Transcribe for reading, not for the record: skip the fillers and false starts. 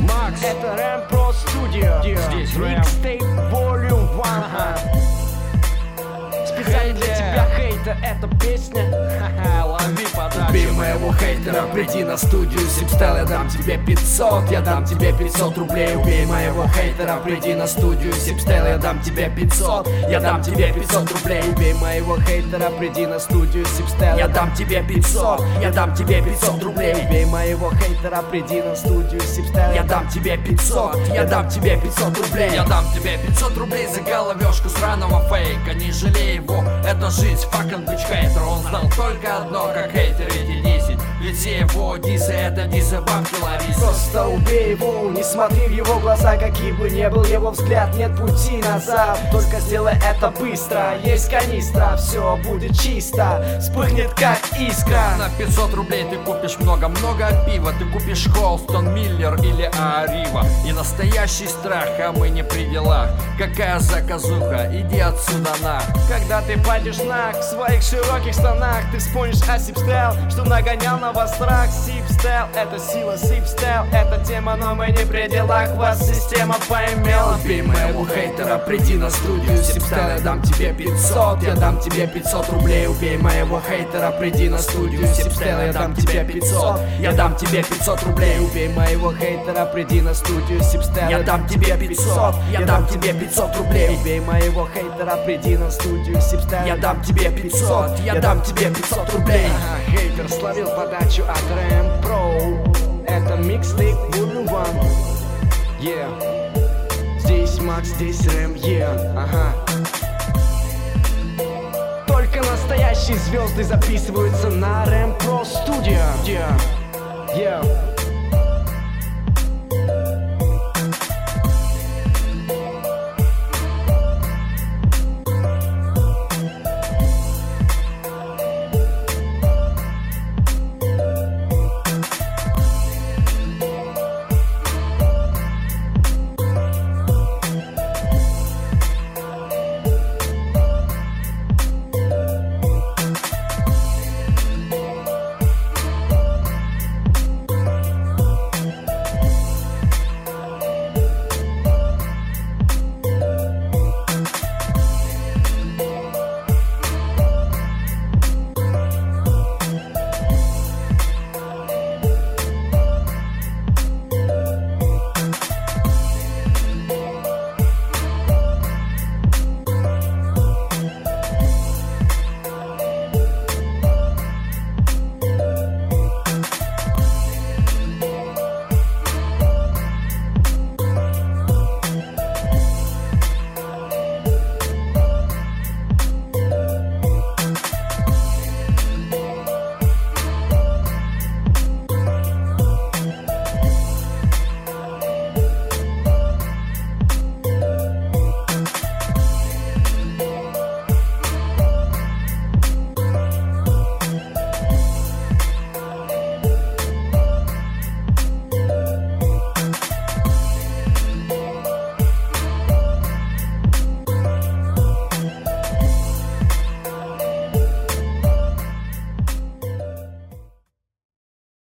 Макс. Это Рэм Про Студио. Здесь Рэм. Микстейп Volume 1. Специально для тебя, хейтер, эта песня. Лови подачу. Убей моего хейтера, приди на студию Сипстайл, я дам тебе 500, я дам тебе 500 рублей. Убей моего хейтера, приди на студию Сипстайл, я дам тебе 500, я дам тебе 500 рублей. Убей моего хейтера, приди на студию Сипстайл, Я дам тебе 500, я дам тебе 500 рублей. Убей моего хейтера, приди на студию Сипстайл, Я дам тебе 500, я дам тебе 500 рублей. Я дам тебе 500 рублей за головешку сраного фейка. Не жалей его, это жизнь, fucking bitch хейтер. Он знал только одно, как хейтер эти 10. Ведь все его дисы, это дисы бабки Ларисы. Просто убей его, не смотри в его глаза, каким бы ни был его взгляд, нет пути назад. Только сделай это быстро, есть канистра, все будет чисто, вспыхнет как искра. На 500 рублей ты купишь много-много пива. Ты купишь Холстон, Миллер или Арива. И настоящий страх, а мы не при делах. Какая заказуха, иди отсюда на. Когда ты падешь на в своих широких штанах, ты вспомнишь о Сипстайл, что нагонял на вас страх. Сипстайл, это сила, Сипстайл, это тема, но мы не при делах, вас система поймела. Убей моего хейтера, приди на студию Сипстайл, я дам тебе 500, я дам тебе 500 рублей. Убей моего хейтера, приди на студию Сипстайл, я дам тебе 500, я дам тебе 500 рублей. Убей моего хейтера, приди на студию Сипстайл, Я дам тебе 500, я дам тебе 500 рублей. Убей моего хейтера, приди на студию Сипстайл, Я дам тебе 500, я дам тебе 500 рублей. Ага, хейтер словил подачу от Рэм Про. Это микстейп Volume 1. Yeah. Здесь Макс, здесь Рэм, yeah. Ага. Только настоящие звезды записываются на Рэм Про Студио. Yeah. Yeah.